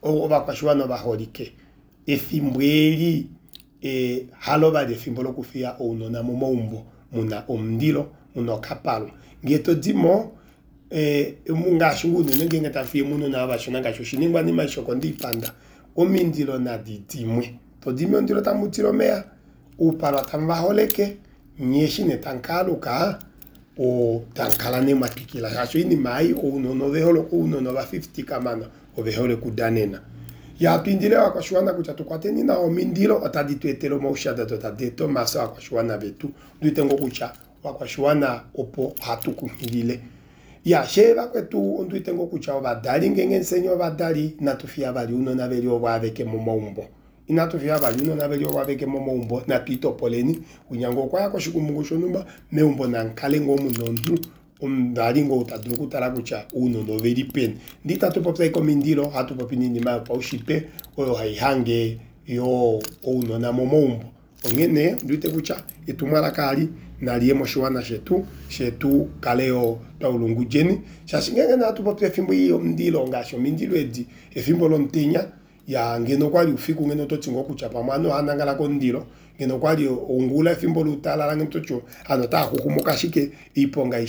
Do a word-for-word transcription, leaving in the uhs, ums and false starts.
o bakashwana baholike efimbweli e haloba de fimbolo kufia onona momombo muna omndilo muna kapalo ngeto dimo e munga shungunu nenge ngata fie muno na bashona ngasho shiningwa ni mashoko ndipanda omindilo na didimwe to dimo ndilo tamutiro mea upara tambaholeke nyeshine tankalo ka o tankala ne matikila hasho ini mai o no no veholo ko no no ba fifty kamana o veholo kudanena ya pindile akashwana kuchatukwateni na omindilo ataditwetelo maushada totadeto masa akashwana betu duitengo kucha wakashwana opo hatukuhilile ya sheba kwetu onduitengo kucha obadali ngengensenyo badali natufia bali uno na beli obwabeke momombo inatufia bali uno na beli obwabeke momombo na pito poleni unyango kwa yako shikumungu numba meumbo na nkale ngomu nondu umdali ngo utaduku tarakucha uno no veri pen ndita tu popsa ikomindilo hatu popini ni ma pa ushipe oyo haihange yo uno na momombo ongene ndite kucha itumara kali na liemo shwana shetu shetu kaleo taulungu jeni shashingenge na tu popsa fimbo iyo mndilo ngasho mindilo edi efimbo lontinya ya ngeno kwali ufiku ngeno to tingo kucha pamano anangala ko ndilo ngeno kwali ongula fimbo lutala lange mtocho anota kukumuka shike iponga